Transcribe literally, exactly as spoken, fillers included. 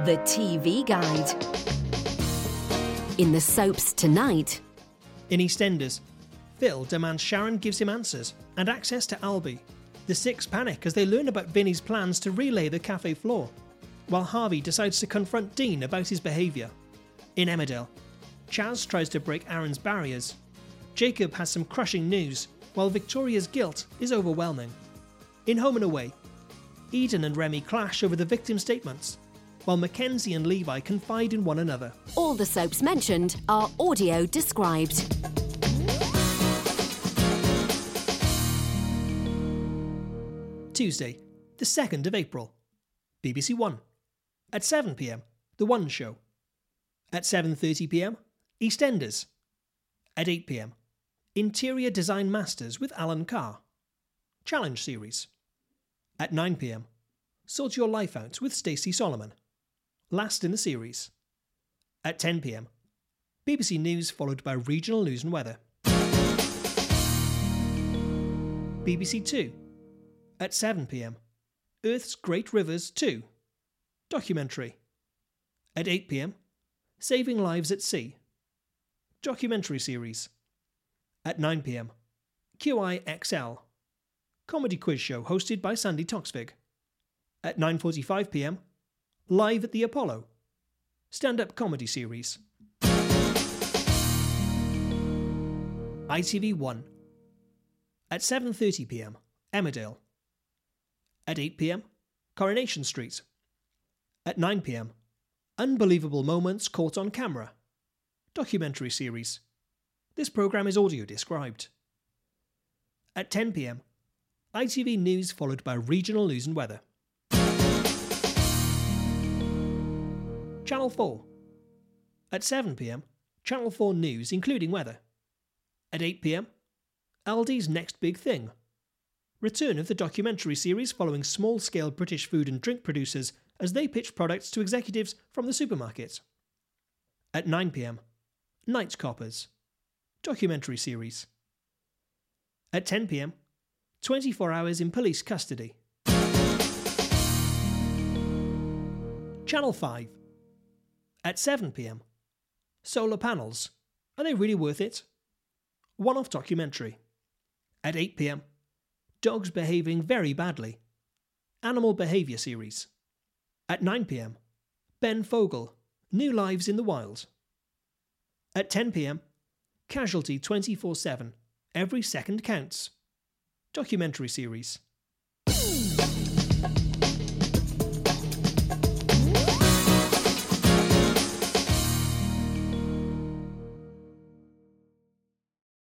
The T V Guide. In the soaps tonight. In EastEnders, Phil demands Sharon gives him answers and access to Albie. The six panic as they learn about Vinny's plans to relay the cafe floor, while Harvey decides to confront Dean about his behaviour. In Emmerdale, Chaz tries to break Aaron's barriers. Jacob has some crushing news, while Victoria's guilt is overwhelming. In Home and Away, Eden and Remy clash over the victim statements, while Mackenzie and Levi confide in one another. All the soaps mentioned are audio described. Tuesday, the second of April. B B C One. At seven p m, The One Show. At seven thirty p m, EastEnders. At eight p m, Interior Design Masters with Alan Carr. Challenge Series. At nine p m, Sort Your Life Out with Stacey Solomon. Last in the series. At ten p m, B B C News followed by regional news and weather. B B C Two. At seven p m, Earth's Great Rivers two. Documentary. At eight p m, Saving Lives at Sea. Documentary series. At nine p m, Q I X L. Comedy quiz show hosted by Sandy Toksvig. At nine forty-five p m, Live at the Apollo. Stand-up comedy series. I T V One. At seven thirty p m, Emmerdale. At eight p m, Coronation Street. At nine p m, Unbelievable Moments Caught on Camera. Documentary series. This programme is audio described. At ten p m, I T V News followed by regional news and weather. Channel four. At seven p m, Channel four News including weather. At eight p m, Aldi's Next Big Thing. Return of the documentary series following small-scale British food and drink producers as they pitch products to executives from the supermarket. At nine p m, Night Coppers. Documentary series. At ten p m, twenty-four hours in police custody. Channel five. At seven p m, Solar Panels. Are they really worth it? One-off documentary. At eight p m, Dogs Behaving Very Badly. Animal Behaviour Series. At nine p m, Ben Fogle. New Lives in the Wild. At ten p m, Casualty twenty-four seven. Every Second Counts. Documentary series.